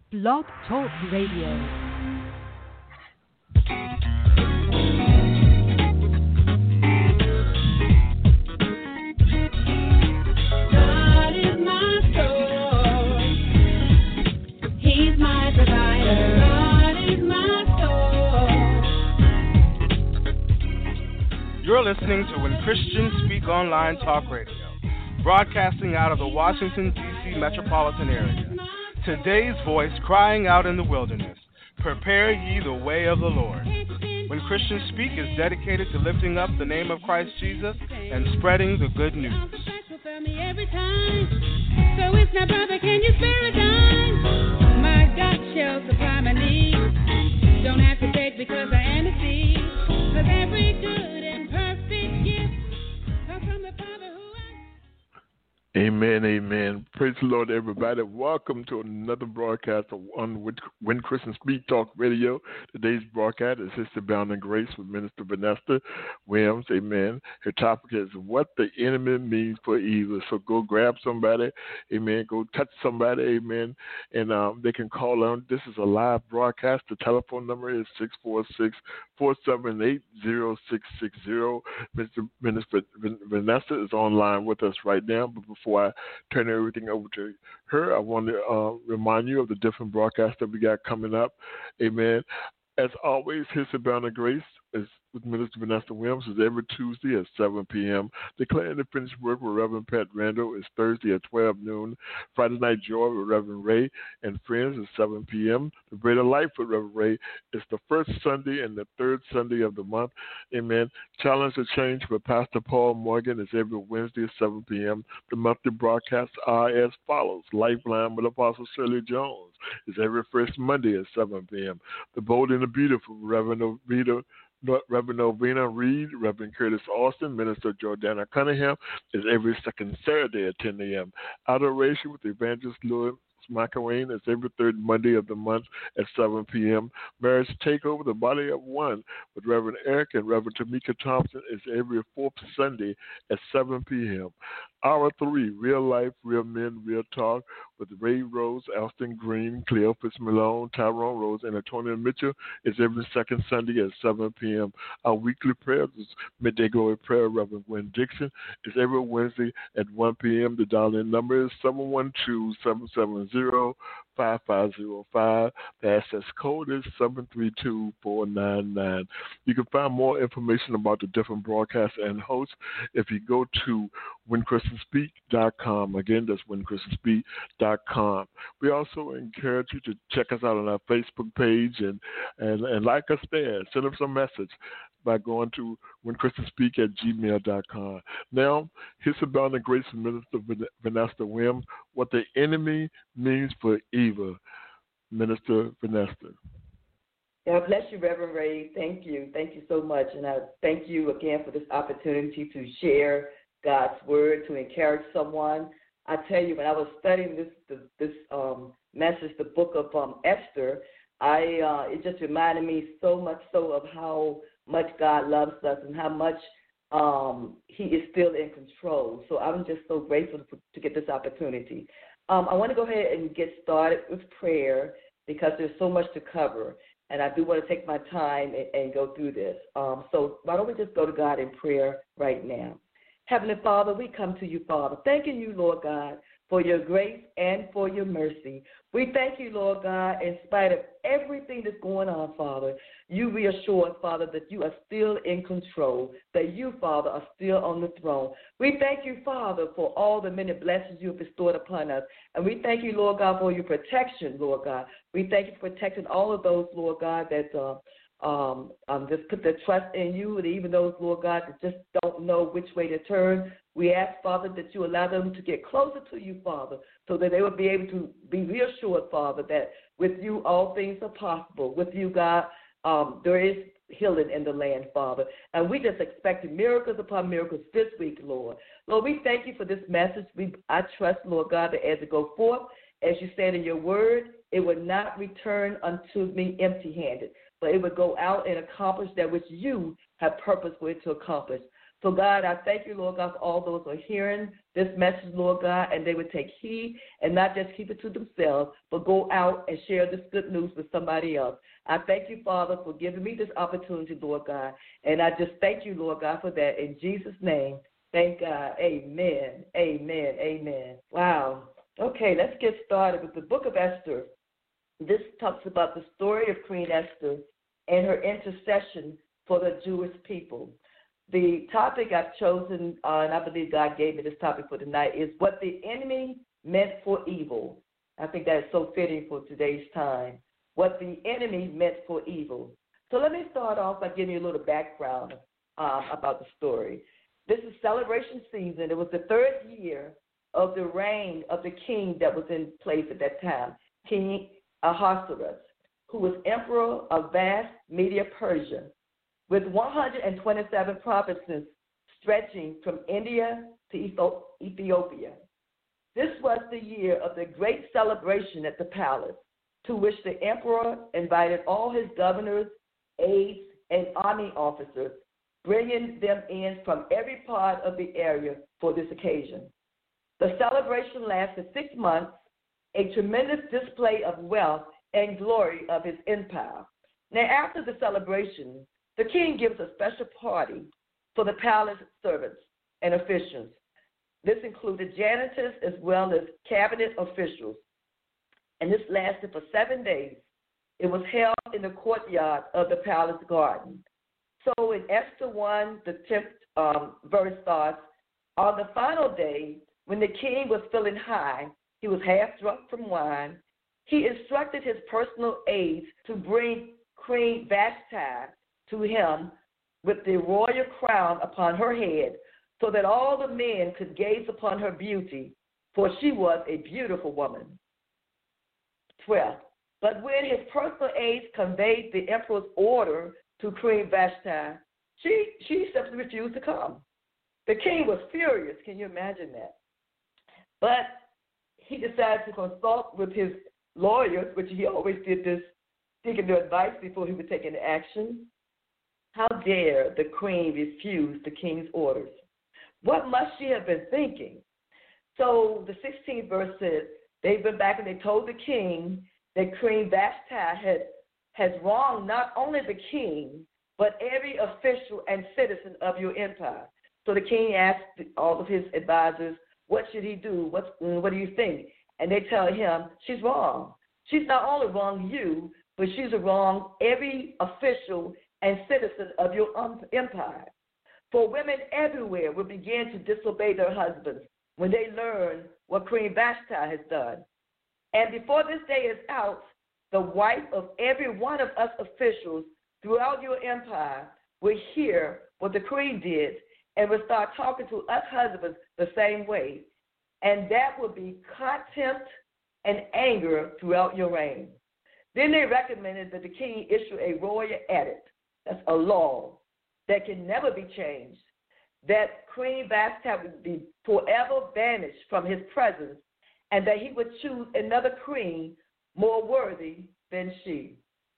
Blog Talk Radio. You're listening to When Christians Speak Online Talk Radio, broadcasting out of the Washington, D.C. metropolitan area. Today's voice crying out in the wilderness, prepare ye the way of the Lord. When Christians Speak is dedicated to lifting up the name of Christ Jesus and spreading the good news. So it's not brother, can you spare a dime? My God shall supply my needs. Don't have to beg because I am a seed. Cause every good and perfect gift comes from the Father who has... Amen, amen. Praise the Lord, everybody. Welcome to another broadcast on When Christians Speak Talk Radio. Today's broadcast is Sister Bound in Grace with Minister Vanessa Williams. Amen. Her topic is What the Enemy Means for Evil. So go grab somebody. Amen. Go touch somebody. Amen. And they can call on. This is a live broadcast. The telephone number is 646-478-0660. Minister Vanessa is online with us right now. But before I turn everything over to her, I want to remind you of the different broadcasts that we got coming up. Amen. As always, Sister Bound in Grace is with Minister Vanessa Williams is every Tuesday at 7 p.m. Declaring the Finished Work with Reverend Pat Randall is Thursday at 12 noon. Friday Night Joy with Reverend Ray and Friends is 7 p.m. The Bread of Life with Reverend Ray is the first Sunday and the third Sunday of the month. Amen. Challenge to Change with Pastor Paul Morgan is every Wednesday at 7 p.m. The monthly broadcasts are as follows. Lifeline with Apostle Shirley Jones is every first Monday at 7 p.m. The Bold and the Beautiful with Reverend Ovina Reed, Reverend Curtis Austin, Minister Jordana Cunningham is every second Saturday at 10 a.m. Adoration with Evangelist Louis McElwain is every third Monday of the month at 7 p.m. Marriage Takeover, the Body of One with Reverend Eric and Reverend Tamika Thompson is every fourth Sunday at 7 p.m. Hour 3, Real Life, Real Men, Real Talk with Ray Rose, Alston Green, Cleophas Malone, Tyrone Rose, and Antonio Mitchell is every second Sunday at 7 p.m. Our weekly prayers is Midday Glory Prayer, Reverend Gwen Dixon, is every Wednesday at 1 p.m. The dial-in number is 712-770-5505. The access code is 732499. You can find more information about the different broadcasts and hosts if you go to WhenChristiansSpeak.com. Again, that's WhenChristiansSpeak.com. We also encourage you to check us out on our Facebook page and like us there. Send us a message by going to WhenChristiansSpeak@gmail.com. Now, here's about the grace of Minister Vanessa Williams, what the enemy means for evil. Minister Vanessa. God bless you, Reverend Ray. Thank you. Thank you so much. And I thank you again for this opportunity to share God's word, to encourage someone. I tell you, when I was studying this message, the book of Esther, it just reminded me so much so of how much God loves us and how much He is still in control. So I'm just so grateful to get this opportunity. I want to go ahead and get started with prayer because there's so much to cover, and I do want to take my time and go through this. So why don't we just go to God in prayer right now? Heavenly Father, we come to you, Father, thanking you, Lord God, for your grace and for your mercy. We thank you, Lord God, in spite of everything that's going on, Father, you reassured, Father, that you are still in control, that you, Father, are still on the throne. We thank you, Father, for all the many blessings you have bestowed upon us. And we thank you, Lord God, for your protection, Lord God. We thank you for protecting all of those, Lord God, that just put their trust in you, and even those, Lord God, that just don't know which way to turn. We ask, Father, that you allow them to get closer to you, Father, so that they will be able to be reassured, Father, that with you all things are possible. With you, God, there is healing in the land, Father. And we just expect miracles upon miracles this week, Lord. Lord, we thank you for this message. I trust, Lord God, that as it goes forth, as you said in your word, it would not return unto me empty-handed, but it would go out and accomplish that which you have purpose for it to accomplish. So, God, I thank you, Lord God, for all those who are hearing this message, Lord God, and they would take heed and not just keep it to themselves, but go out and share this good news with somebody else. I thank you, Father, for giving me this opportunity, Lord God, and I just thank you, Lord God, for that. In Jesus' name, thank God. Amen, amen, amen. Wow. Okay, let's get started with the book of Esther. This talks about the story of Queen Esther and her intercession for the Jewish people. The topic I've chosen, and I believe God gave me this topic for tonight, is what the enemy meant for evil. I think that is so fitting for today's time. What the enemy meant for evil. So let me start off by giving you a little background about the story. This is celebration season. It was the third year of the reign of the king that was in place at that time, King Ahasuerus, who was emperor of vast Media Persia, with 127 provinces stretching from India to Ethiopia. This was the year of the great celebration at the palace, to which the emperor invited all his governors, aides, and army officers, bringing them in from every part of the area for this occasion. The celebration lasted 6 months, a tremendous display of wealth and glory of his empire. Now, after the celebration, the king gives a special party for the palace servants and officials. This included janitors as well as cabinet officials. And this lasted for 7 days. It was held in the courtyard of the palace garden. So in Esther 1, the 10th verse starts, on the final day, when the king was feeling high, he was half drunk from wine, he instructed his personal aides to bring Queen Vashti to him with the royal crown upon her head, so that all the men could gaze upon her beauty, for she was a beautiful woman. 12. But when his personal aides conveyed the emperor's order to Queen Vashti, she simply refused to come. The king was furious. Can you imagine that? But he decided to consult with his lawyers, which he always did this, seeking their advice before he would take any action. How dare the queen refuse the king's orders? What must she have been thinking? So the 16th verse says, they went back and they told the king that Queen Vashti has wronged not only the king, but every official and citizen of your empire. So the king asked all of his advisors, what should he do? What do you think? And they tell him, she's wrong. She's not only wronged you, but she's wronged every official and citizen of your empire. For women everywhere will begin to disobey their husbands when they learn what Queen Vashti has done. And before this day is out, the wife of every one of us officials throughout your empire will hear what the queen did and will start talking to us husbands the same way. And that will be contempt and anger throughout your reign. Then they recommended that the king issue a royal edict, that's a law, that can never be changed, that Queen Vashti would be forever banished from his presence, and that he would choose another queen more worthy than she.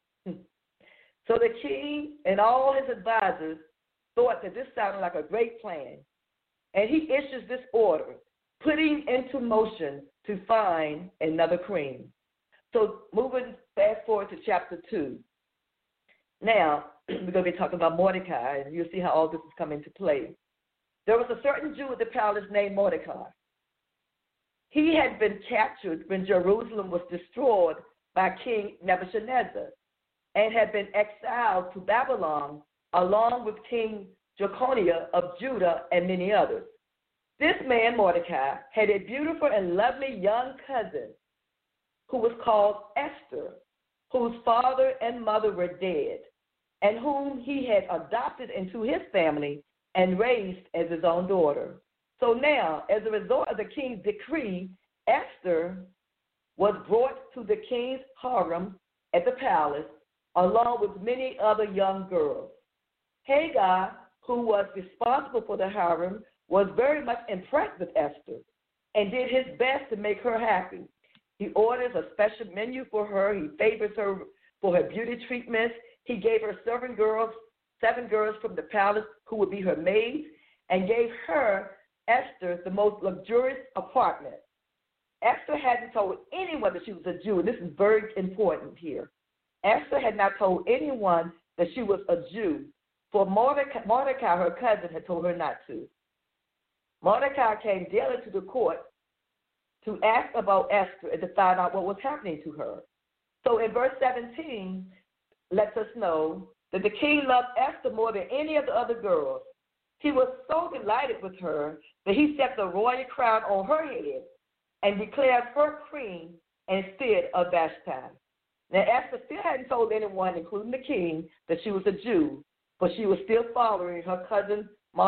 So the king and all his advisors thought that this sounded like a great plan, and he issues this order, putting into motion to find another queen. So moving fast forward to chapter 2. Now, we're going to be talking about Mordecai, and you'll see how all this is coming into play. There was a certain Jew at the palace named Mordecai. He had been captured when Jerusalem was destroyed by King Nebuchadnezzar and had been exiled to Babylon along with King Jeconiah of Judah and many others. This man, Mordecai, had a beautiful and lovely young cousin who was called Esther, whose father and mother were dead, and whom he had adopted into his family and raised as his own daughter. So now, as a result of the king's decree, Esther was brought to the king's harem at the palace, along with many other young girls. Hagar, who was responsible for the harem, was very much impressed with Esther and did his best to make her happy. He orders a special menu for her. He favors her for her beauty treatments. He gave her 7 girls from the palace who would be her maids, and gave her, Esther, the most luxurious apartment. Esther hadn't told anyone that she was a Jew, and this is very important here. Esther had not told anyone that she was a Jew, for Mordecai, her cousin, had told her not to. Mordecai came daily to the court to ask about Esther and to find out what was happening to her. So in verse 17, lets us know that the king loved Esther more than any of the other girls. He was so delighted with her that he set the royal crown on her head and declared her queen instead of Vashti. Now, Esther still hadn't told anyone, including the king, that she was a Jew, but she was still following her cousin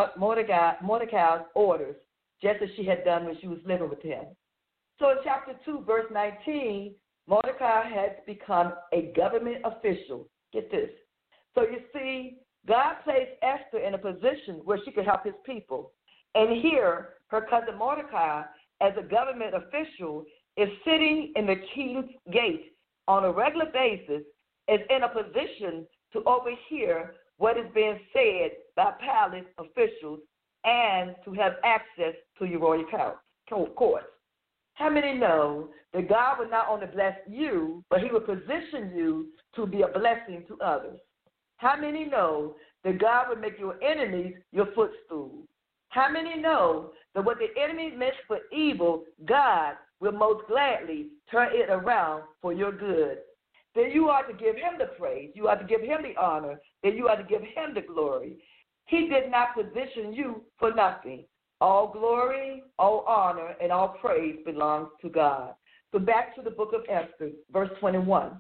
Mordecai's orders, just as she had done when she was living with him. So in chapter 2, verse 19, Mordecai has become a government official. Get this. So you see, God placed Esther in a position where she could help his people. And here, her cousin Mordecai, as a government official, is sitting in the king's gate on a regular basis, is in a position to overhear what is being said by palace officials and to have access to your royal courts. How many know that God will not only bless you, but he will position you to be a blessing to others? How many know that God will make your enemies your footstool? How many know that what the enemy meant for evil, God will most gladly turn it around for your good? Then you ought to give him the praise. You ought to give him the honor. Then you ought to give him the glory. He did not position you for nothing. All glory, all honor, and all praise belongs to God. So back to the book of Esther, verse 21.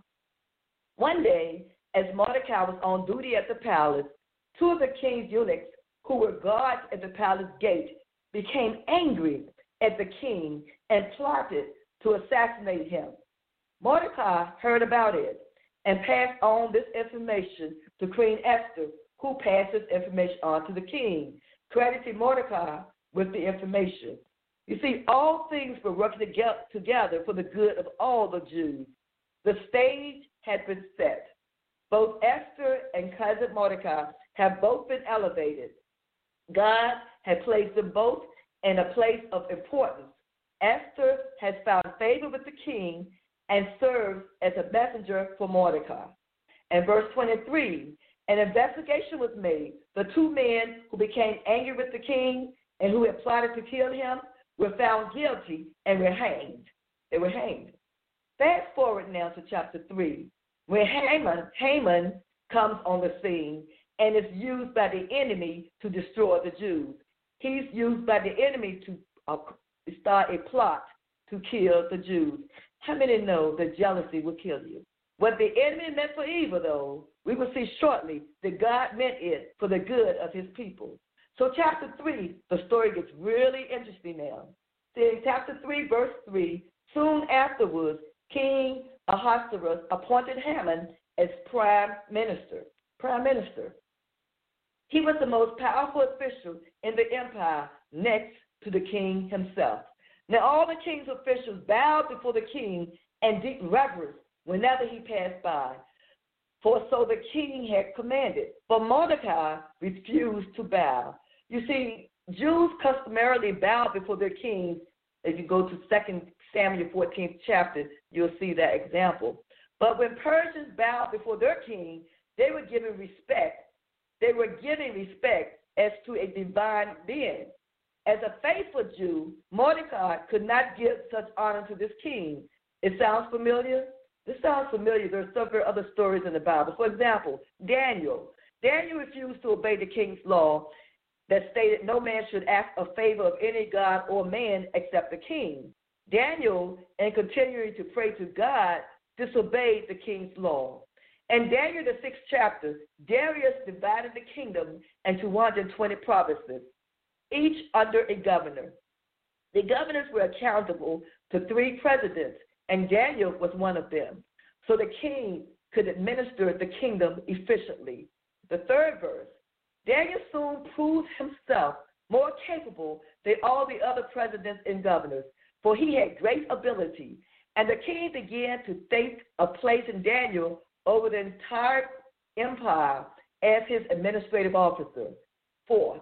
One day, as Mordecai was on duty at the palace, two of the king's eunuchs, who were guards at the palace gate, became angry at the king and plotted to assassinate him. Mordecai heard about it and passed on this information to Queen Esther, who passed this information on to the king, crediting Mordecai with the information. You see, all things were working together for the good of all the Jews. The stage had been set. Both Esther and cousin Mordecai have both been elevated. God had placed them both in a place of importance. Esther has found favor with the king and serves as a messenger for Mordecai. And verse 23, an investigation was made. The two men who became angry with the king and who had plotted to kill him were found guilty and were hanged. They were hanged. Fast forward now to chapter 3, where Haman comes on the scene and is used by the enemy to destroy the Jews. He's used by the enemy to start a plot to kill the Jews. How many know that jealousy will kill you? What the enemy meant for evil, though, we will see shortly that God meant it for the good of his people. So chapter 3, the story gets really interesting now. See, in chapter 3, verse 3, soon afterwards, King Ahasuerus appointed Haman as prime minister. He was the most powerful official in the empire next to the king himself. Now all the king's officials bowed before the king and deep reverence whenever he passed by, for so the king had commanded. But Mordecai refused to bow. You see, Jews customarily bow before their kings. If you go to 2 Samuel 14th chapter, you'll see that example. But when Persians bowed before their king, they were giving respect. They were giving respect as to a divine being. As a faithful Jew, Mordecai could not give such honor to this king. It sounds familiar? This sounds familiar. There are several other stories in the Bible. For example, Daniel. Daniel refused to obey the king's law that stated no man should ask a favor of any god or man except the king. Daniel, in continuing to pray to God, disobeyed the king's law. In Daniel, the 6th chapter, Darius divided the kingdom into 120 provinces, each under a governor. The governors were accountable to 3 presidents, and Daniel was one of them. So the king could administer the kingdom efficiently. The 3rd verse, Daniel soon proved himself more capable than all the other presidents and governors, for he had great ability. And the king began to think of placing Daniel over the entire empire as his administrative officer. 4,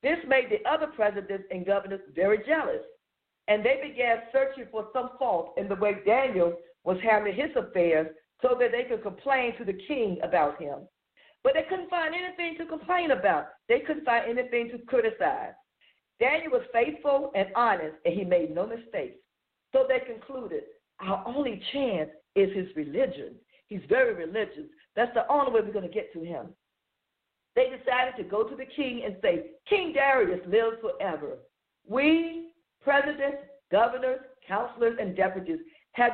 This made the other presidents and governors very jealous, and they began searching for some fault in the way Daniel was handling his affairs so that they could complain to the king about him. But they couldn't find anything to complain about. They couldn't find anything to criticize. Daniel was faithful and honest, and he made no mistakes. So they concluded, our only chance is his religion. He's very religious. That's the only way we're going to get to him. They decided to go to the king and say, King Darius lives forever. We, presidents, governors, counselors, and deputies, have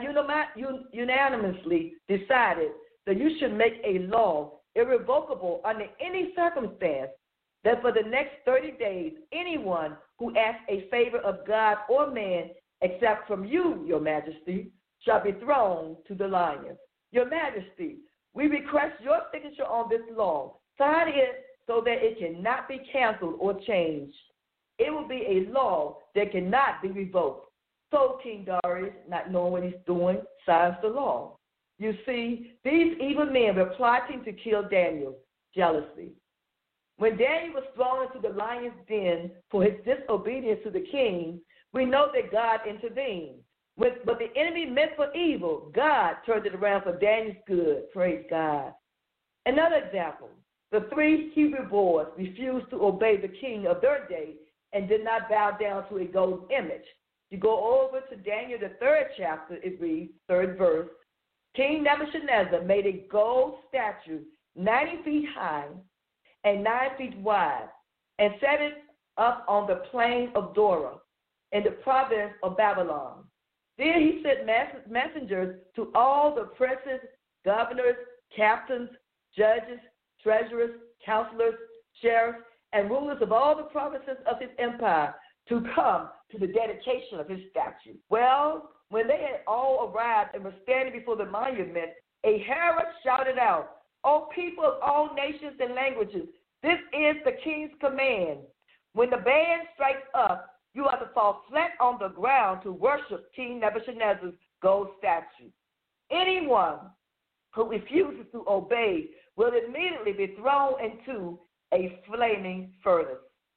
unanimously decided that you should make a law irrevocable under any circumstance that for the next 30 days, anyone who asks a favor of God or man, except from you, your majesty, shall be thrown to the lions. Your majesty, we request your signature on this law. Sign it so that it cannot be canceled or changed. It will be a law that cannot be revoked. So King Darius, not knowing what he's doing, signs the law. You see, these evil men were plotting to kill Daniel, jealousy. When Daniel was thrown into the lion's den for his disobedience to the king, we know that God intervened. But the enemy meant for evil, God turned it around for Daniel's good. Praise God. Another example, the 3 Hebrew boys refused to obey the king of their day and did not bow down to a golden image. You go over to Daniel, the 3rd chapter, it reads, 3rd verse, King Nebuchadnezzar made a gold statue 90 feet high and 9 feet wide and set it up on the plain of Dora in the province of Babylon. Then he sent messengers to all the princes, governors, captains, judges, treasurers, counselors, sheriffs, and rulers of all the provinces of his empire to come to the dedication of his statue. Well, when they had all arrived and were standing before the monument, a herald shouted out, O people of all nations and languages, this is the king's command. When the band strikes up, you are to fall flat on the ground to worship King Nebuchadnezzar's gold statue. Anyone who refuses to obey will immediately be thrown into a flaming furnace.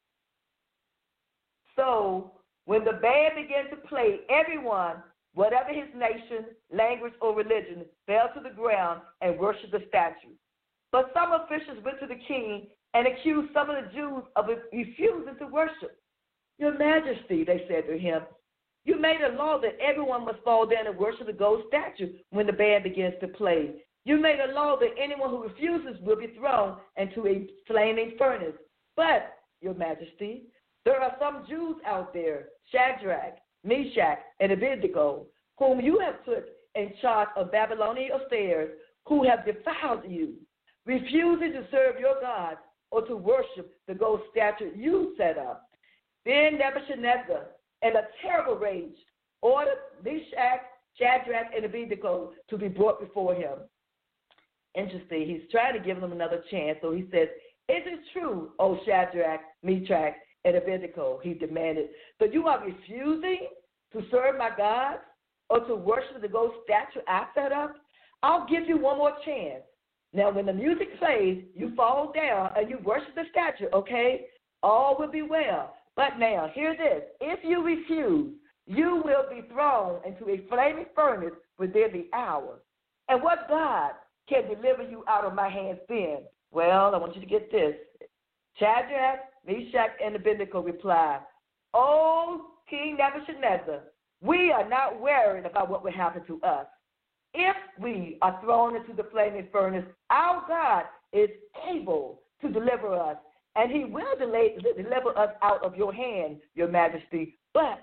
So, when the band began to play, everyone, whatever his nation, language, or religion, fell to the ground and worshiped the statue. But some officials went to the king and accused some of the Jews of refusing to worship. Your Majesty, they said to him, you made a law that everyone must fall down and worship the gold statue when the band begins to play. You made a law that anyone who refuses will be thrown into a flaming furnace. But, Your Majesty, there are some Jews out there, Shadrach, Meshach, and Abednego, whom you have put in charge of Babylonian affairs, who have defiled you, refusing to serve your God or to worship the gold statue you set up. Then Nebuchadnezzar, in a terrible rage, ordered Meshach, Shadrach, and Abednego to be brought before him. Interesting. He's trying to give them another chance. So he says, is it true, O Shadrach, Meshach, and Abednego, he demanded, that you are refusing to serve my God or to worship the gold statue I set up? I'll give you one more chance. Now, when the music plays, you fall down and you worship the statue, okay? All will be well. But now, hear this. If you refuse, you will be thrown into a flaming furnace within the hour. And what God can deliver you out of my hands then? Well, I want you to get this. Shadrach, Meshach, and Abednego replied, O King Nebuchadnezzar, we are not worried about what will happen to us. If we are thrown into the flaming furnace, our God is able to deliver us, and he will deliver us out of your hand, your majesty. But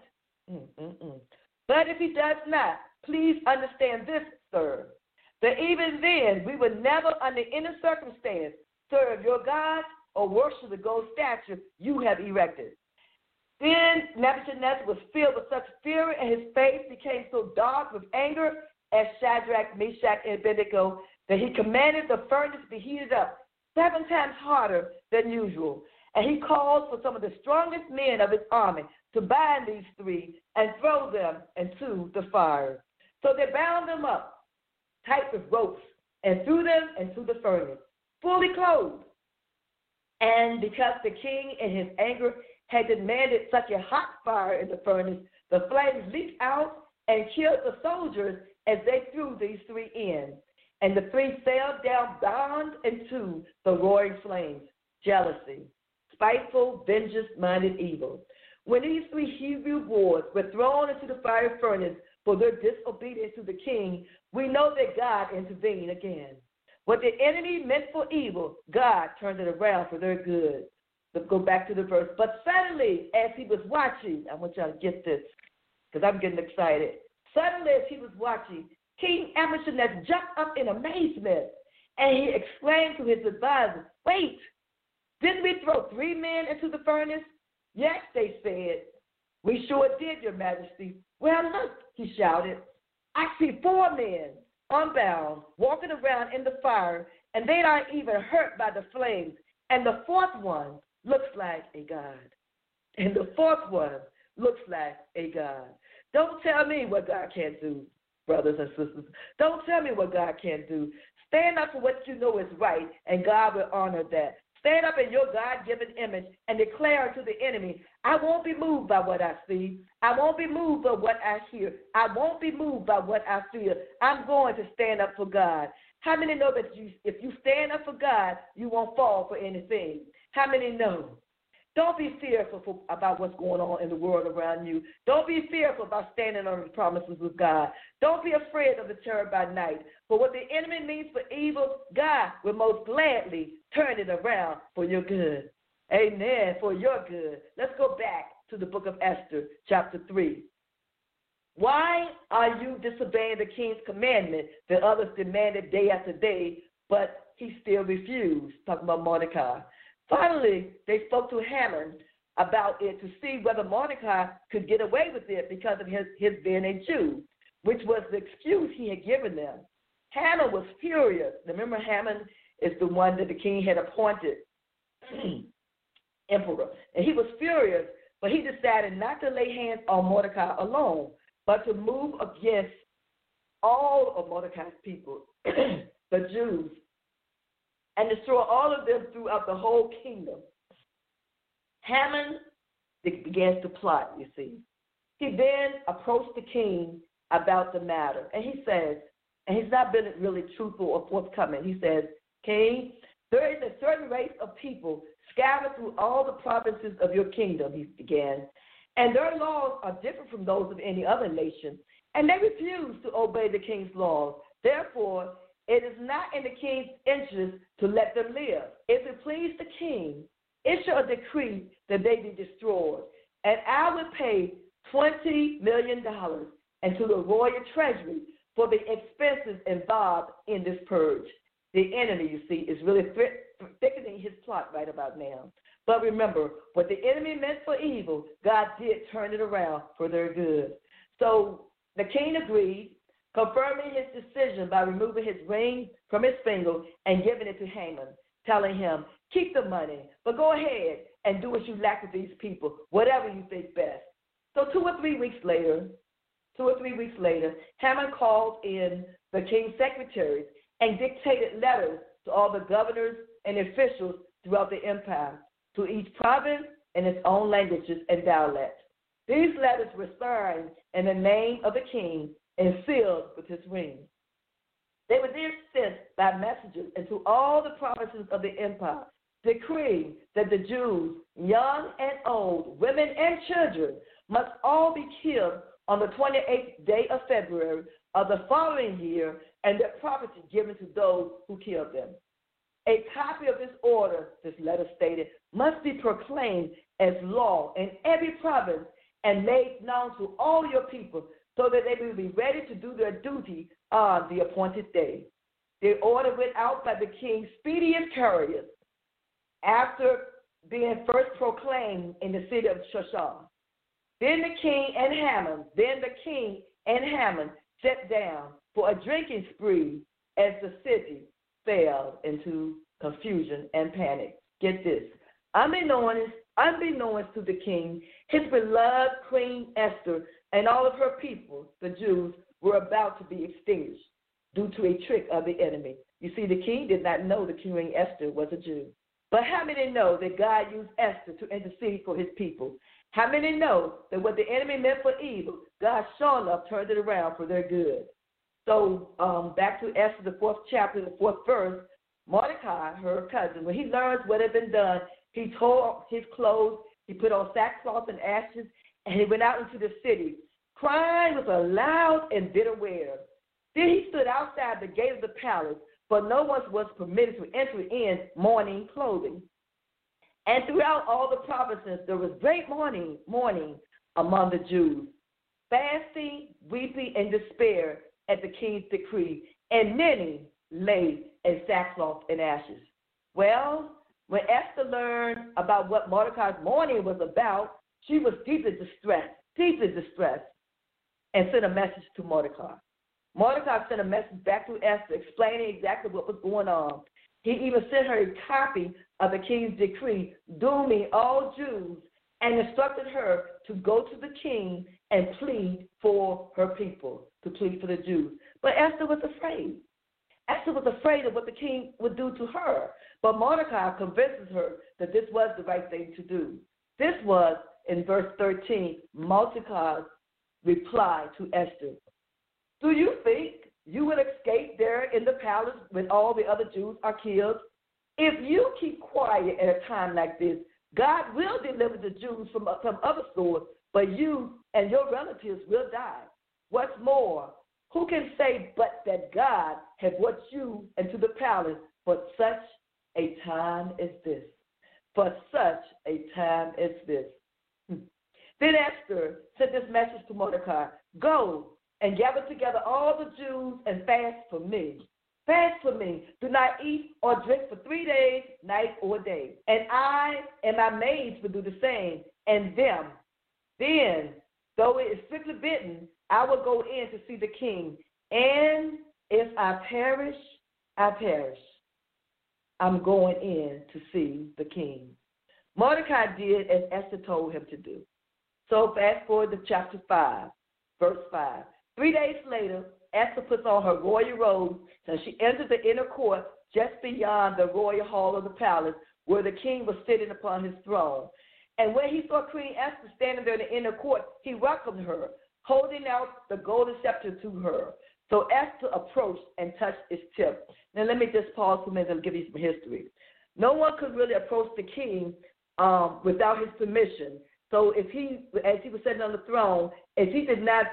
if he does not, please understand this, sir, that even then we would never under any circumstance serve your God or worship the gold statue you have erected. Then Nebuchadnezzar was filled with such fury, and his face became so dark with anger as Shadrach, Meshach, and Abednego that he commanded the furnace to be heated up 7 times harder than usual. And he called for some of the strongest men of his army to bind these 3 and throw them into the fire. So they bound them up tight with ropes and threw them into the furnace, fully clothed. And because the king in his anger had demanded such a hot fire in the furnace, the flames leaped out and killed the soldiers as they threw these three in. And the three fell down bound into the roaring flames. Jealousy, spiteful, vengeance-minded evil. When these three Hebrew boys were thrown into the fire furnace for their disobedience to the king, we know that God intervened again. What the enemy meant for evil, God turned it around for their good. Let's go back to the verse. But suddenly, as he was watching, I want y'all to get this because I'm getting excited. Suddenly, as he was watching, King Amenhotep jumped up in amazement, and he exclaimed to his advisors, "Wait, didn't we throw 3 men into the furnace?" "Yes," they said. "We sure did, Your Majesty." "Well, look," he shouted, "I see 4 men, unbound, walking around in the fire, and they aren't even hurt by the flames. And the 4th one looks like a god." And the 4th one looks like a god. Don't tell me what God can't do, brothers and sisters. Don't tell me what God can't do. Stand up for what you know is right, and God will honor that. Stand up in your God-given image and declare to the enemy, "I won't be moved by what I see. I won't be moved by what I hear. I won't be moved by what I feel. I'm going to stand up for God." How many know that if you stand up for God, you won't fall for anything? How many know? Don't be fearful about what's going on in the world around you. Don't be fearful about standing on the promises of God. Don't be afraid of the terror by night. For what the enemy means for evil, God will most gladly turn it around for your good. Amen, for your good. Let's go back to the book of Esther, chapter 3. Why are you disobeying the king's commandment that others demanded day after day, but he still refused? Talking about Mordecai. Finally, they spoke to Haman about it to see whether Mordecai could get away with it because of his being a Jew, which was the excuse he had given them. Haman was furious. Remember, Haman is the one that the king had appointed emperor. And he was furious, but he decided not to lay hands on Mordecai alone, but to move against all of Mordecai's people, the Jews, and destroy all of them throughout the whole kingdom. Haman begins to plot, you see. He then approached the king about the matter, and he says, and he's not been really truthful or forthcoming. He says, "King, there is a certain race of people scattered through all the provinces of your kingdom," he began, "and their laws are different from those of any other nation, and they refuse to obey the king's laws. Therefore, it is not in the king's interest to let them live. If it please the king, issue a decree that they be destroyed, and I will pay $20 million into the royal treasury for the expenses involved in this purge." The enemy, you see, is really thickening his plot right about now. But remember, what the enemy meant for evil, God did turn it around for their good. So the king agreed, confirming his decision by removing his ring from his finger and giving it to Haman, telling him, "Keep the money, but go ahead and do what you like with these people, whatever you think best." So 2 or 3 weeks later, Haman called in the king's secretaries and dictated letters to all the governors and officials throughout the empire, to each province in its own languages and dialects. These letters were signed in the name of the king and sealed with his ring. They were then sent by messengers into all the provinces of the empire, decreeing that the Jews, young and old, women and children, must all be killed on the 28th day of February of the following year, and their property given to those who killed them. A copy of this order, this letter stated, must be proclaimed as law in every province and made known to all your people, so that they will be ready to do their duty on the appointed day. The order went out by the king's speediest couriers after being first proclaimed in the city of Shushan. Then the king and Haman sat down for a drinking spree as the city fell into confusion and panic. Get this. Unbeknownst to the king, his beloved Queen Esther and all of her people, the Jews, were about to be extinguished due to a trick of the enemy. You see, the king did not know the Queen Esther was a Jew. But how many know that God used Esther to intercede for his people? How many know that what the enemy meant for evil, God sure enough turned it around for their good? So back to Esther, the 4th chapter, the 4th verse, Mordecai, her cousin, when he learned what had been done, he tore his clothes, he put on sackcloth and ashes, and he went out into the city, crying with a loud and bitter wail. Then he stood outside the gate of the palace, but no one was permitted to enter in mourning clothing. And throughout all the provinces there was great mourning among the Jews, fasting, weeping, and despair at the king's decree, and many lay in sackcloth and ashes. Well, when Esther learned about what Mordecai's mourning was about, she was deeply distressed, and sent a message to Mordecai. Mordecai sent a message back to Esther explaining exactly what was going on. He even sent her a copy of the king's decree dooming all Jews and instructed her to go to the king and plead for her people, to plead for the Jews. But Esther was afraid. Esther was afraid of what the king would do to her. But Mordecai convinces her that this was the right thing to do. This was, in verse 13, Mordecai's reply to Esther. Do you think you will escape there in the palace when all the other Jews are killed? If you keep quiet at a time like this, God will deliver the Jews from some other sword, but you and your relatives will die. What's more, who can say but that God has brought you into the palace for such a time as this? For such a time as this. Then Esther sent this message to Mordecai, go and gather together all the Jews and fast for me. Fast for me. Do not eat or drink for 3 days, night or day. And I and my maids will do the same, and them. Then, though it is strictly bidden, I will go in to see the king. And if I perish, I perish. I'm going in to see the king. Mordecai did as Esther told him to do. So fast forward to chapter 5, verse 5. 3 days later, Esther puts on her royal robes and she enters the inner court just beyond the royal hall of the palace where the king was sitting upon his throne. And when he saw Queen Esther standing there in the inner court, he welcomed her, holding out the golden scepter to her. So Esther approached and touched its tip. Now let me just pause for a minute and give you some history. No one could really approach the king without his permission. So if he, as he was sitting on the throne, if he did not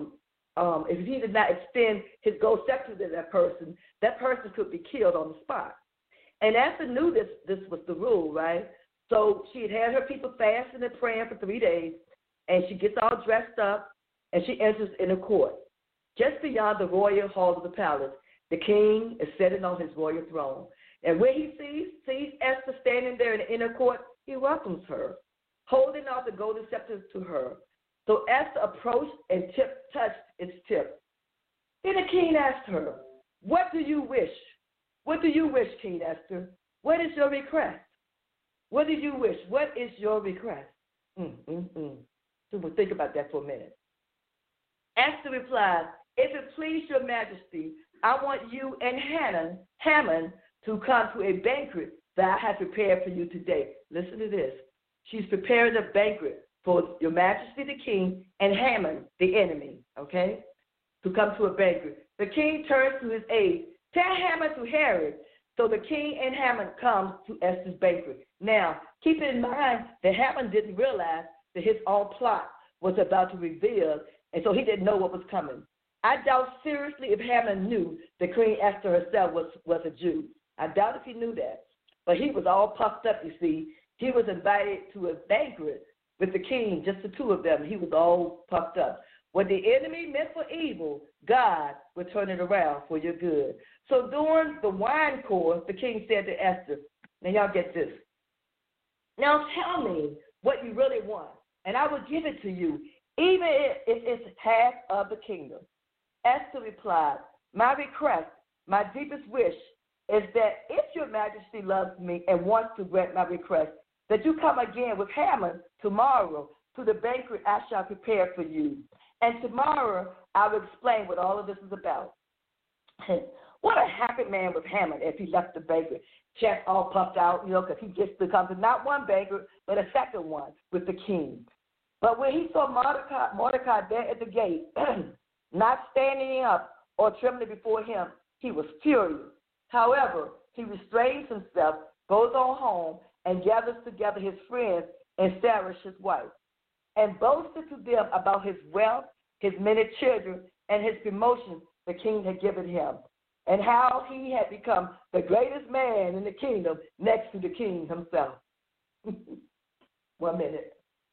extend his gold scepter to that person could be killed on the spot. And Esther knew this was the rule, right? So she had her people fasting and praying for 3 days, and she gets all dressed up, and she enters in the court. Just beyond the royal hall of the palace, the king is sitting on his royal throne. And when he sees Esther standing there in the inner court, he welcomes her, holding out the golden scepter to her. So Esther approached and touched its tip. Then the king asked her, what do you wish? What do you wish, King Esther? What is your request? What do you wish? What is your request? So we'll think about that for a minute. Esther replied, if it please your majesty, I want you and Haman to come to a banquet that I have prepared for you today. Listen to this. She's preparing a banquet for your majesty the king and Haman, the enemy, okay, to come to a banquet. The king turns to his aide, tell Haman to hurry. So the king and Haman come to Esther's banquet. Now, keep in mind that Haman didn't realize that his own plot was about to reveal, and so he didn't know what was coming. I doubt seriously if Haman knew that Queen Esther herself was a Jew. I doubt if he knew that. But he was all puffed up, you see. He was invited to a banquet with the king, just the two of them. He was all puffed up. What the enemy meant for evil, God would turn it around for your good. So during the wine course, the king said to Esther, now y'all get this. Now tell me what you really want, and I will give it to you, even if it's half of the kingdom. Esther replied, my request, my deepest wish, is that if your majesty loves me and wants to grant my request, that you come again with Haman tomorrow to the banquet I shall prepare for you. And tomorrow I will explain what all of this is about. What a happy man was Haman as he left the banquet, chest all puffed out, because he just becomes not one banquet, but a second one with the king. But when he saw Mordecai there at the gate, not standing up or trembling before him, he was furious. However, he restrains himself, goes on home, and gathers together his friends and Sarah, his wife, and boasted to them about his wealth, his many children, and his promotion the king had given him, and how he had become the greatest man in the kingdom next to the king himself. 1 minute.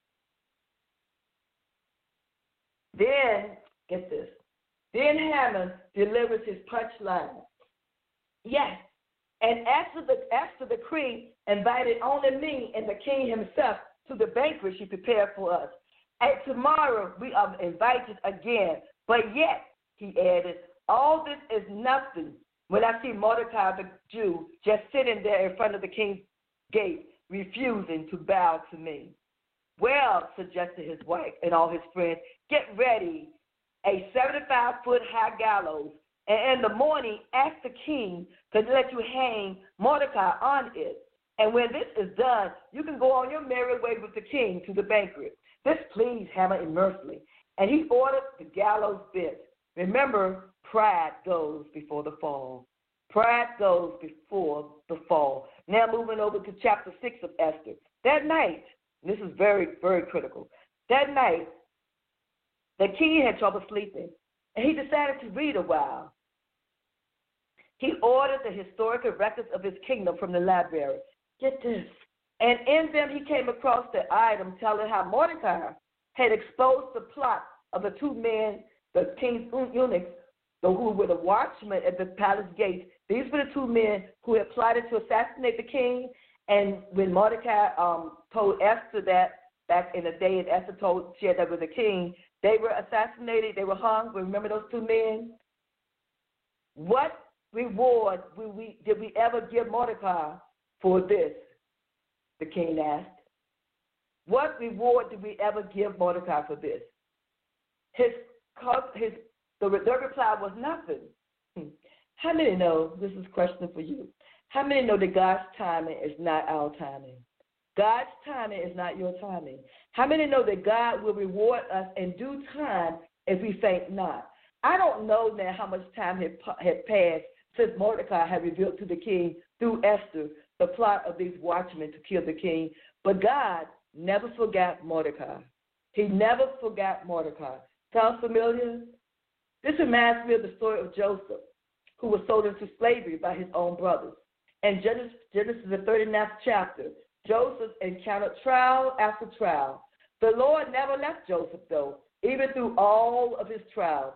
Then, get this, then Haman delivers his punchline. Yes, and after the queen invited only me and the king himself to the banquet she prepared for us. And tomorrow we are invited again. But yet, he added, all this is nothing when I see Mordecai the Jew just sitting there in front of the king's gate, refusing to bow to me. Well, suggested his wife and all his friends, get ready a 75-foot high gallows, and in the morning ask the king to let you hang Mordecai on it. And when this is done, you can go on your merry way with the king to the banquet. This pleased Haman immensely, and he ordered the gallows bit. Remember, pride goes before the fall. Pride goes before the fall. Now moving over to chapter 6 of Esther. That night, this is very, very critical. That night, the king had trouble sleeping, and he decided to read a while. He ordered the historical records of his kingdom from the library. Get this. And in them he came across the item telling how Mordecai had exposed the plot of the two men, the king's eunuchs, who were the watchmen at the palace gate. These were the two men who had plotted to assassinate the king. And when Mordecai told Esther that, back in the day, and Esther told she that was the king, they were assassinated, they were hung. Remember those two men? What reward did we ever give Mordecai for this? The king asked. What reward did we ever give Mordecai for this? The reply was nothing. How many know, this is a question for you, how many know that God's timing is not our timing? God's timing is not your timing. How many know that God will reward us in due time if we faint not? I don't know now how much time had passed since Mordecai had revealed to the king through Esther the plot of these watchmen to kill the king, but God never forgot Mordecai. He never forgot Mordecai. Sounds familiar? This reminds me of the story of Joseph, who was sold into slavery by his own brothers. In Genesis, the 39th chapter, Joseph encountered trial after trial. The Lord never left Joseph, though, even through all of his trials.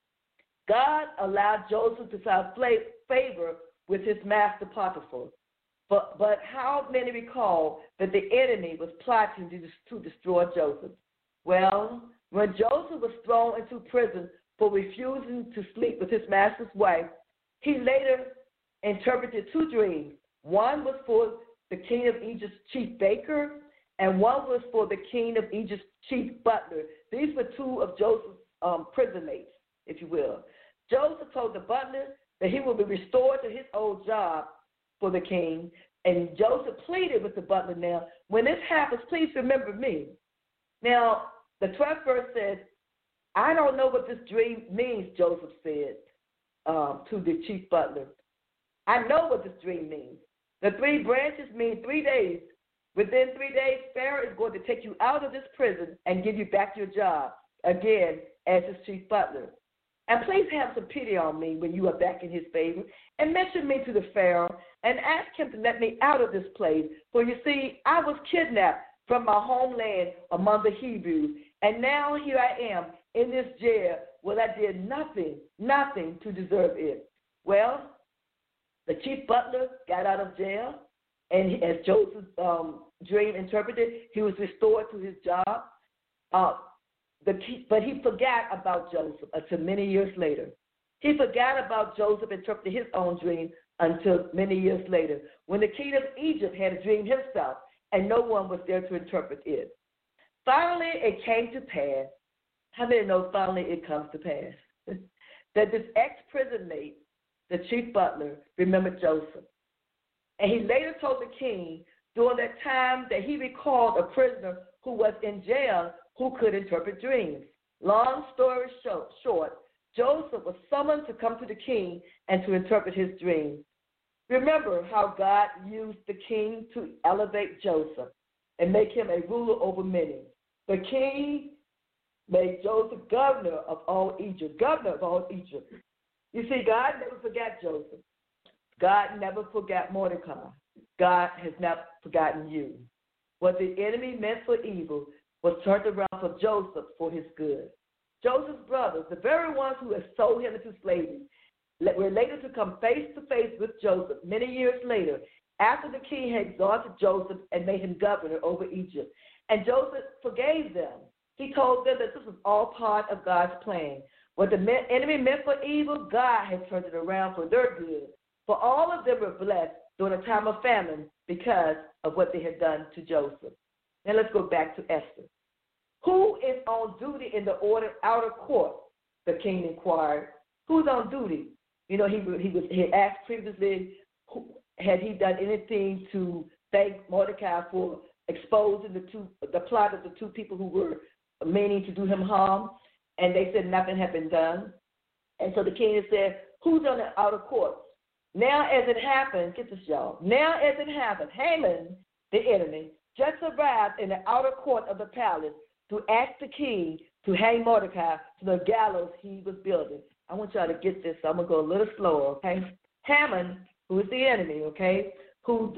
God allowed Joseph to find favor with his master Potiphar. But how many recall that the enemy was plotting to destroy Joseph? Well, when Joseph was thrown into prison for refusing to sleep with his master's wife, he later interpreted two dreams. One was for the king of Egypt's chief baker, and one was for the king of Egypt's chief butler. These were two of Joseph's prison mates, if you will. Joseph told the butler that he would be restored to his old job for the king, and Joseph pleaded with the butler, now, when this happens, please remember me. Now, the 12th verse says, I don't know what this dream means, Joseph said to the chief butler. I know what this dream means. The 3 branches mean 3 days. Within 3 days, Pharaoh is going to take you out of this prison and give you back your job, again, as his chief butler. And please have some pity on me when you are back in his favor, and mention me to the Pharaoh, and ask him to let me out of this place. For you see, I was kidnapped from my homeland among the Hebrews, and now here I am in this jail where I did nothing to deserve it. Well, the chief butler got out of jail, and as Joseph's dream interpreted, he was restored to his job. But he forgot about Joseph until many years later. He forgot about Joseph interpreting his own dream until many years later, when the king of Egypt had a dream himself, and no one was there to interpret it. Finally, it came to pass. How many know finally it comes to pass? That this ex-prison mate, the chief butler, remembered Joseph. And he later told the king during that time that he recalled a prisoner who was in jail who could interpret dreams. Long story short, Joseph was summoned to come to the king and to interpret his dreams. Remember how God used the king to elevate Joseph and make him a ruler over many. The king made Joseph governor of all Egypt. You see, God never forgot Joseph. God never forgot Mordecai. God has not forgotten you. What the enemy meant for evil was turned around for Joseph for his good. Joseph's brothers, the very ones who had sold him into slavery, were later to come face to face with Joseph many years later, after the king had exalted Joseph and made him governor over Egypt. And Joseph forgave them. He told them that this was all part of God's plan. What the enemy meant for evil, God has turned it around for their good. For all of them were blessed during a time of famine because of what they had done to Joseph. Now let's go back to Esther. Who is on duty in the outer court? The king inquired. Who's on duty? You know, he had asked previously, had he done anything to thank Mordecai for exposing the plot of the two people who were meaning to do him harm? And they said nothing had been done. And so the king said, who's on the outer court? Now as it happened, get this, y'all. Now as it happened, Haman, the enemy, just arrived in the outer court of the palace to ask the king to hang Mordecai to the gallows he was building. I want y'all to get this, so I'm going to go a little slower, okay? Haman, who is the enemy, okay, who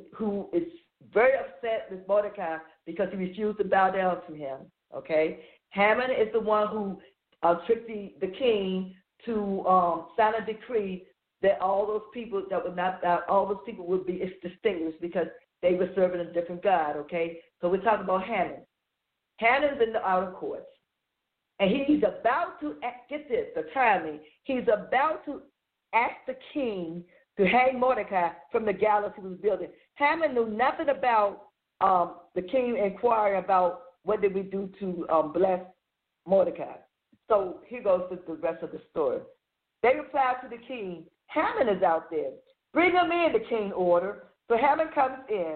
is very upset with Mordecai because he refused to bow down to him, okay? Haman is the one who tricked the king to sign a decree that all those people that would not, all those people would be distinguished because they were serving a different God, okay? So we're talking about Haman. Haman's in the outer courts. And he's about to, get this, the timing, he's about to ask the king to hang Mordecai from the gallows he was building. Haman knew nothing about the king inquiring about what did we do to bless Mordecai. So here goes the rest of the story. They replied to the king, Haman is out there. Bring him in, the king ordered. So Haman comes in,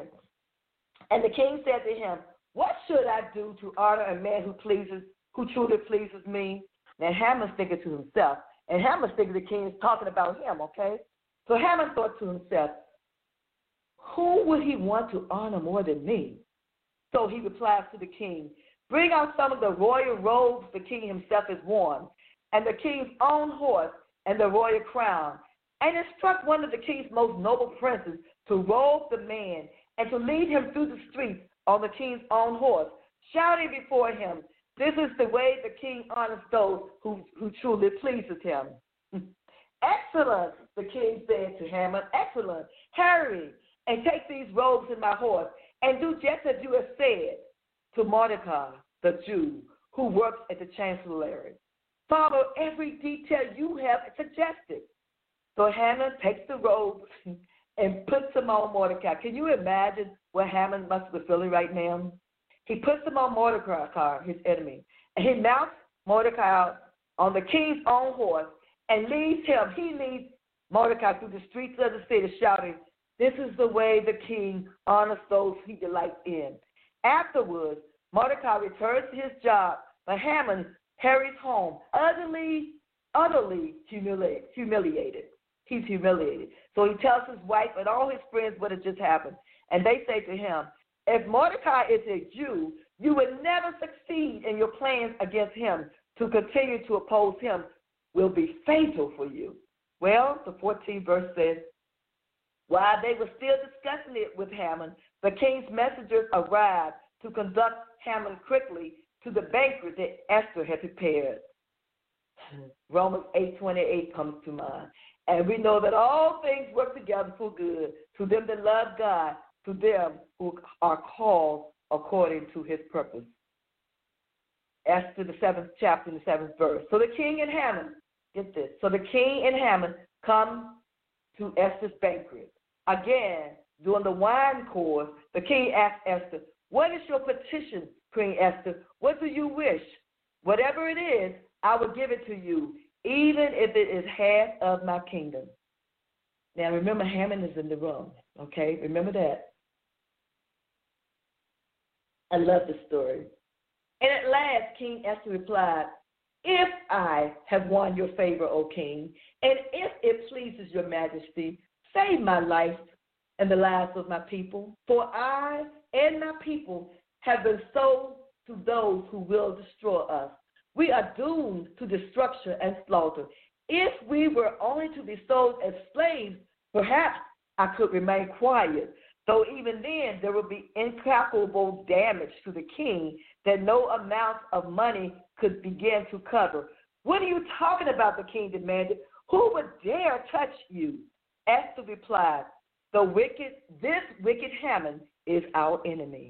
and the king said to him, what should I do to honor a man who truly pleases me? Now Haman's thinking to himself, and Haman's thinking the king is talking about him, okay? So Haman thought to himself, who would he want to honor more than me? So he replies to the king, bring out some of the royal robes the king himself has worn, and the king's own horse and the royal crown, and instruct one of the king's most noble princes to robe the man and to lead him through the streets on the king's own horse, shouting before him, this is the way the king honors those who truly pleases him. Excellent, the king said to Haman, excellent. Hurry and take these robes in my horse and do just as you have said to Mordecai, the Jew, who works at the chancellery. Follow every detail you have suggested. So Haman takes the robes and puts them on Mordecai. Can you imagine what Haman must be feeling right now? He puts them on Mordecai, his enemy, and he mounts Mordecai on the king's own horse and leads Mordecai through the streets of the city, shouting, this is the way the king honors those he delights in. Afterwards, Mordecai returns to his job, but Haman hurries home, utterly humiliated. He's humiliated. So he tells his wife and all his friends what had just happened. And they say to him, if Mordecai is a Jew, you would never succeed in your plans against him. To continue to oppose him will be fatal for you. Well, the 14th verse says, while they were still discussing it with Haman, the king's messengers arrived to conduct Haman quickly to the banquet that Esther had prepared. Romans 8:28 comes to mind. And we know that all things work together for good to them that love God, to them who are called according to his purpose. Esther, the 7th chapter, and the 7th verse. So the king and Haman, get this. So the king and Haman come to Esther's banquet. Again, during the wine course, the king asked Esther, what is your petition, Queen Esther? What do you wish? Whatever it is, I will give it to you, even if it is half of my kingdom. Now, remember, Haman is in the room, okay? Remember that. I love the story. And at last, King Esther replied, if I have won your favor, O king, and if it pleases your majesty, save my life and the lives of my people, for I and my people have been sold to those who will destroy us. We are doomed to destruction and slaughter. If we were only to be sold as slaves, perhaps I could remain quiet, though even then there would be incalculable damage to the king that no amount of money could begin to cover. What are you talking about, the king demanded. Who would dare touch you? Esther replied, this wicked Haman is our enemy.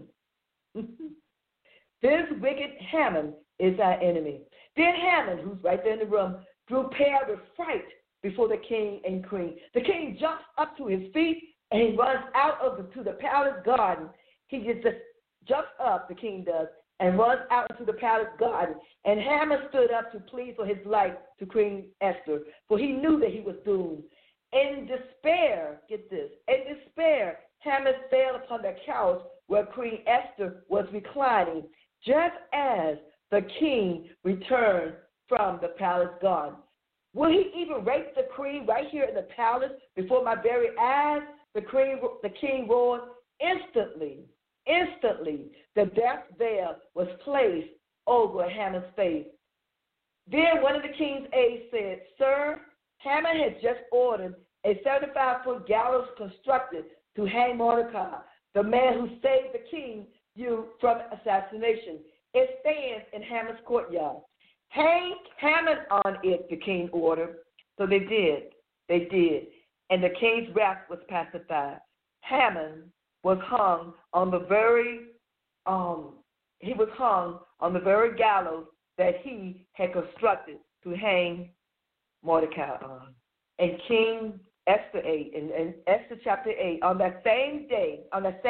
This wicked Haman is our enemy. Then Haman, who's right there in the room, grew pale with fright before the king and queen. The king jumps up to his feet and he runs out to the palace garden. He just jumps up, the king does, and runs out into the palace garden. And Haman stood up to plead for his life to Queen Esther, for he knew that he was doomed. In despair, get this, in despair, Haman fell upon the couch where Queen Esther was reclining, just as the king returned from the palace garden. Will he even rape the queen right here in the palace before my very eyes? The king roared. Instantly, the death veil was placed over Haman's face. Then one of the king's aides said, Sir, Haman has just ordered a 75-foot gallows constructed to hang Mordecai, the man who saved the king you from assassination. It stands in Haman's courtyard. Hang Haman on it, the king ordered. So they did. And the king's wrath was pacified. Haman was hung on the very gallows that he had constructed to hang Mordecai on. And King Esther 8, in Esther chapter 8, on that same day,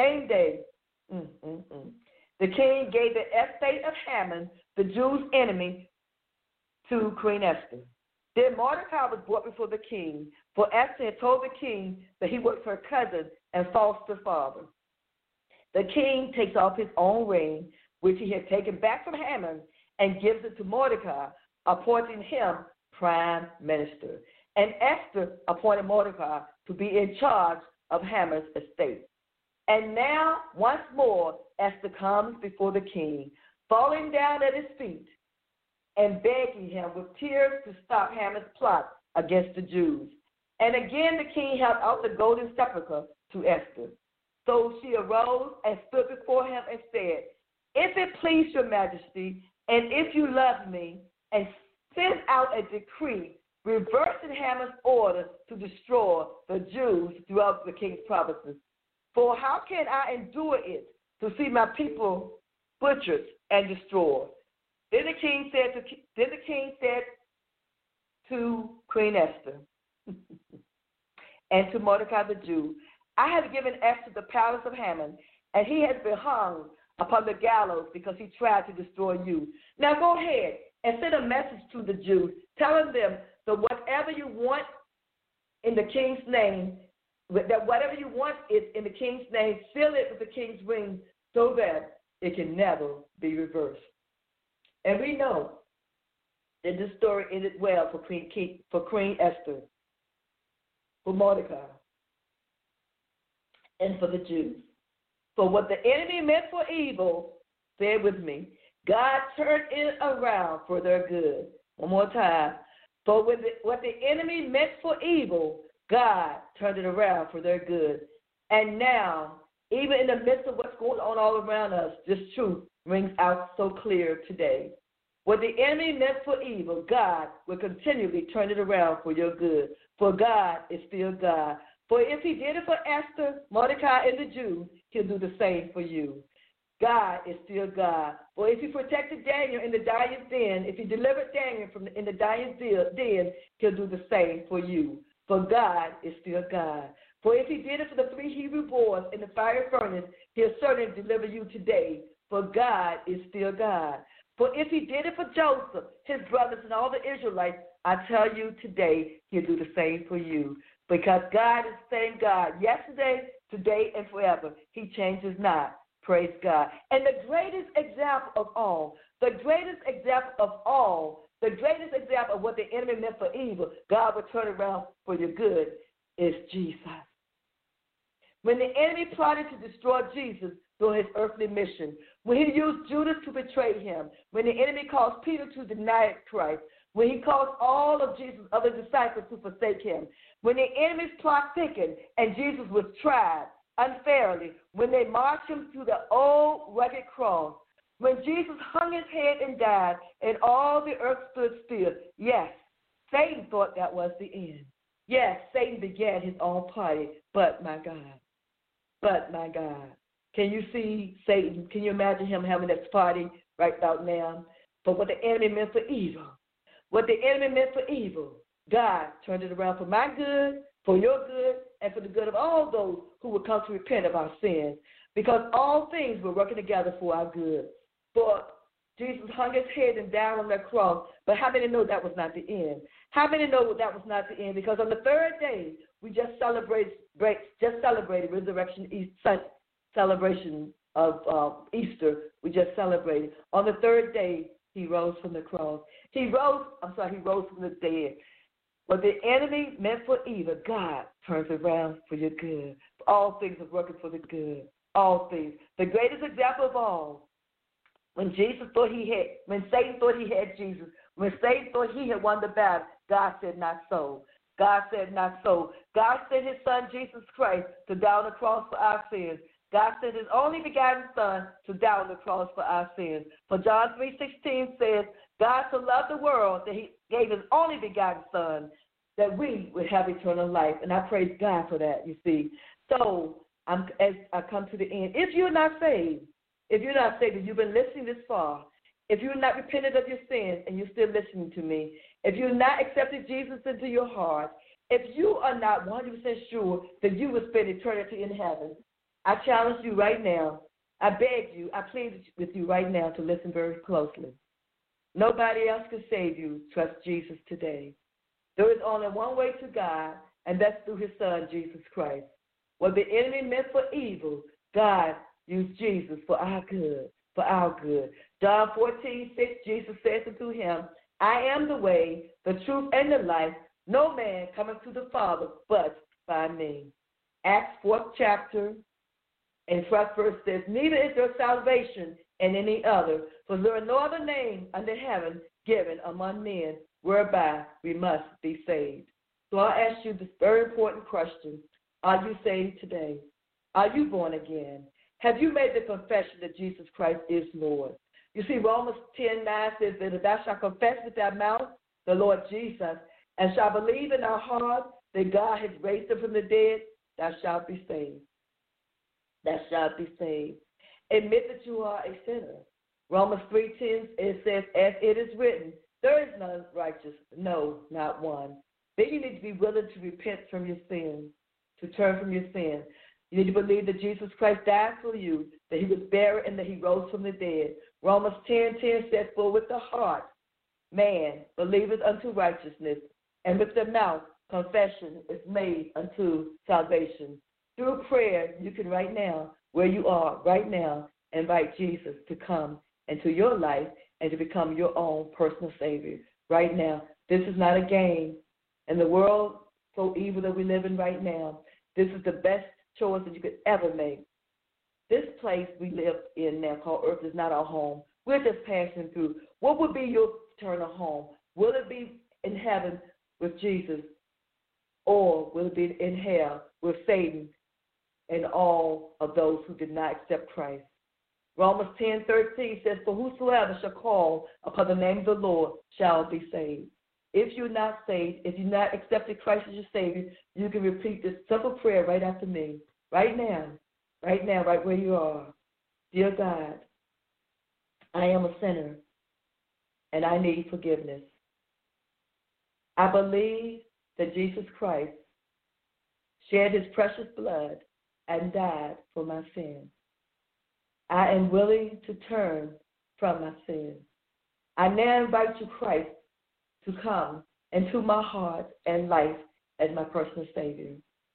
the king gave the estate of Haman, the Jews' enemy, to Queen Esther. Then Mordecai was brought before the king, for Esther had told the king that he was her cousin and foster father. The king takes off his own ring, which he had taken back from Haman, and gives it to Mordecai, appointing him prime minister. And Esther appointed Mordecai to be in charge of Haman's estate. And now, once more, Esther comes before the king, falling down at his feet and begging him with tears to stop Haman's plot against the Jews. And again the king held out the golden sepulchre to Esther. So she arose and stood before him and said, If it please your majesty, and if you love me, and send out a decree reversing Haman's order to destroy the Jews throughout the king's provinces. For how can I endure it to see my people butchered and destroyed? Then the king said to Queen Esther and to Mordecai the Jew, I have given Esther the palace of Haman, and he has been hung upon the gallows because he tried to destroy you. Now go ahead and send a message to the Jews, telling them that whatever you want in the king's name, that whatever you want is in the king's name, seal it with the king's ring so that it can never be reversed. And we know that this story ended well for Queen Esther, for Mordecai, and for the Jews. For what the enemy meant for evil, say it with me, God turned it around for their good. One more time. For what the enemy meant for evil, God turned it around for their good. And now, even in the midst of what's going on all around us, this truth rings out so clear today. What the enemy meant for evil, God will continually turn it around for your good. For God is still God. For if he did it for Esther, Mordecai, and the Jews, he'll do the same for you. God is still God. For if he protected Daniel in the lion's den, if he delivered Daniel in the lion's den, he'll do the same for you. For God is still God. For if he did it for the 3 Hebrew boys in the fire furnace, he'll certainly deliver you today. For God is still God. For if he did it for Joseph, his brothers, and all the Israelites, I tell you today, he'll do the same for you. Because God is the same God yesterday, today, and forever. He changes not. Praise God. And the greatest example of all, the greatest example of what the enemy meant for evil, God will turn around for your good, is Jesus. When the enemy plotted to destroy Jesus during his earthly mission, when he used Judas to betray him, when the enemy caused Peter to deny Christ, when he caused all of Jesus' other disciples to forsake him, when the enemy's plot thickened and Jesus was tried unfairly, when they marched him to the old rugged cross, when Jesus hung his head and died and all the earth stood still, yes, Satan thought that was the end. Yes, Satan began his own party, but my God. Can you see Satan? Can you imagine him having this party right about now? But what the enemy meant for evil, God turned it around for my good, for your good, and for the good of all those who will come to repent of our sins, because all things were working together for our good. For Jesus hung his head and died on that cross, but how many know that was not the end? How many know that was not the end? Because on the third day, we just celebrated Resurrection celebration of Easter. We just celebrated. On the third day, he rose from the cross. He rose from the dead. What the enemy meant for evil, God turns around for your good. All things are working for the good. All things. The greatest example of all, when Satan thought he had Jesus, when Satan thought he had won the battle, God said not so. God said not so. God sent his son, Jesus Christ, to die on the cross for our sins. God sent his only begotten Son to die on the cross for our sins. For John 3:16 says, God so loved the world that he gave his only begotten Son that we would have eternal life. And I praise God for that, you see. So as I come to the end, if you're not saved, and you've been listening this far, if you're not repented of your sins and you're still listening to me, if you're not accepted Jesus into your heart, if you are not 100% sure that you will spend eternity in heaven, I challenge you right now. I beg you, I plead with you right now to listen very closely. Nobody else can save you. Trust Jesus today. There is only one way to God, and that's through his Son, Jesus Christ. What the enemy meant for evil, God used Jesus for our good, John 14:6, Jesus says unto him, I am the way, the truth, and the life. No man cometh to the Father but by me. Acts 4th chapter and 1st verse says, neither is there salvation in any other, for there is no other name under heaven given among men whereby we must be saved. So I'll ask you this very important question. Are you saved today? Are you born again? Have you made the confession that Jesus Christ is Lord? You see, Romans 10:9 says that if thou shalt confess with thy mouth the Lord Jesus, and shalt believe in thy heart that God has raised him from the dead, thou shalt be saved. Thou shalt be saved. Admit that you are a sinner. Romans 3:10, it says, as it is written, there is none righteous, no, not one. Then you need to be willing to repent from your sins, to turn from your sins. You need to believe that Jesus Christ died for you, that he was buried, and that he rose from the dead. Romans 10:10 says, for with the heart man believeth unto righteousness, and with the mouth confession is made unto salvation. Through prayer, you can right now, where you are right now, invite Jesus to come into your life and to become your own personal Savior right now. This is not a game. In the world so evil that we live in right now, this is the best choice that you could ever make. This place we live in now called Earth is not our home. We're just passing through. What would be your eternal home? Will it be in heaven with Jesus, or will it be in hell with Satan and all of those who did not accept Christ? Romans 10:13 says, for whosoever shall call upon the name of the Lord shall be saved. If you're not saved, if you're not accepted Christ as your Savior, you can repeat this simple prayer right after me, right now, right where you are. Dear God, I am a sinner, and I need forgiveness. I believe that Jesus Christ shed his precious blood and died for my sins. I am willing to turn from my sins. I now invite you, Christ, to come into my heart and life as my personal Savior.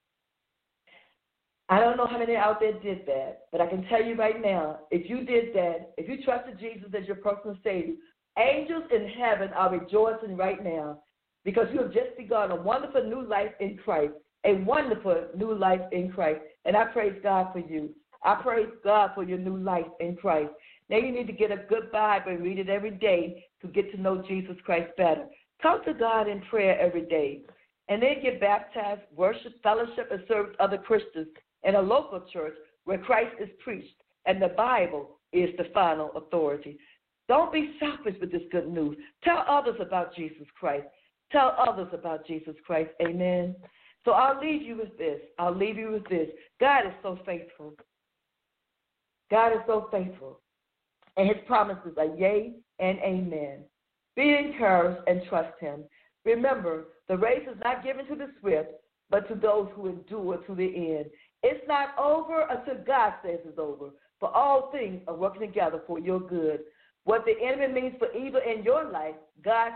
I don't know how many out there did that, but I can tell you right now, if you did that, if you trusted Jesus as your personal Savior, angels in heaven are rejoicing right now because you have just begun a wonderful new life in Christ, a wonderful new life in Christ. And I praise God for you. I praise God for your new life in Christ. Now you need to get a good Bible and read it every day to get to know Jesus Christ better. Talk to God in prayer every day. And then get baptized, worship, fellowship, and serve other Christians in a local church where Christ is preached and the Bible is the final authority. Don't be selfish with this good news. Tell others about Jesus Christ. Tell others about Jesus Christ. Amen. So I'll leave you with this. God is so faithful. God is so faithful. And his promises are yea and amen. Be encouraged and trust him. Remember, the race is not given to the swift, but to those who endure to the end. It's not over until God says it's over. For all things are working together for your good. What the enemy means for evil in your life, God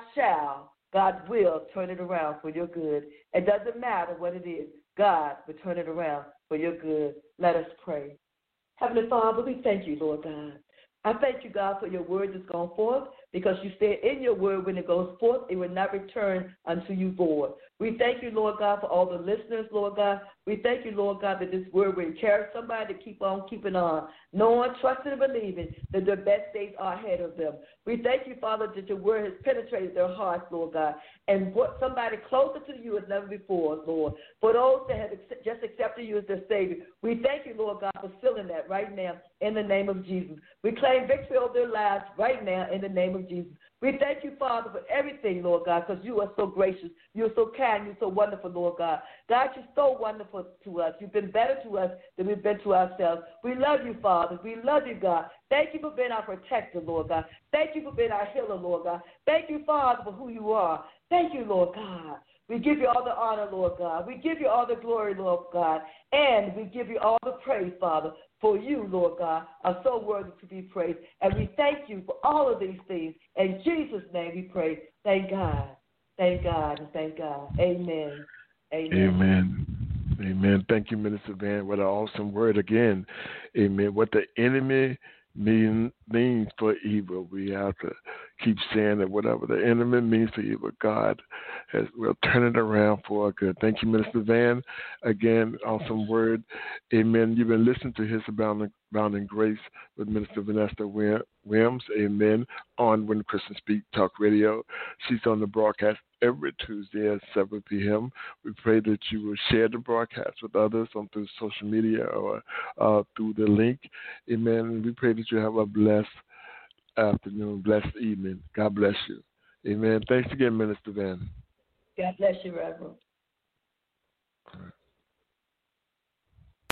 will turn it around for your good. It doesn't matter what it is. God will turn it around for your good. Let us pray. Heavenly Father, we thank you, Lord God. I thank you, God, for your word that's gone forth, because you said in your word when it goes forth, it will not return unto you void. We thank you, Lord God, for all the listeners, Lord God. We thank you, Lord God, that this word will encourage somebody to keep on keeping on, knowing, trusting, and believing that their best days are ahead of them. We thank you, Father, that your word has penetrated their hearts, Lord God, and brought somebody closer to you as never before, Lord. For those that have just accepted you as their Savior, we thank you, Lord God, for filling that right now in the name of Jesus. We claim victory over their lives right now in the name of Jesus. We thank you, Father, for everything, Lord God, because you are so gracious. You're so kind. You're so wonderful, Lord God. God, you're so wonderful to us. You've been better to us than we've been to ourselves. We love you, Father. We love you, God. Thank you for being our protector, Lord God. Thank you for being our healer, Lord God. Thank you, Father, for who you are. Thank you, Lord God. We give you all the honor, Lord God. We give you all the glory, Lord God. And we give you all the praise, Father, for you, Lord God, are so worthy to be praised. And we thank you for all of these things. In Jesus' name we pray. Thank God. Thank God and thank God. Amen. Amen. Amen. Amen. Thank you, Minister Van. What an awesome word again. Amen. What the enemy means for evil, we have to keep saying that whatever the enemy means for evil, God will turn it around for our good. Thank you, Minister Van. Again, awesome word. Amen. You've been listening to His Abounding Grace with Minister Vanessa Williams. Amen. On When Christians Speak Talk Radio. She's on the broadcast every Tuesday at 7 p.m. We pray that you will share the broadcast with others through social media or through the link. Amen. We pray that you have a blessed afternoon, blessed evening. God bless you. Amen. Thanks again, Minister Van. God bless you, Reverend. All right.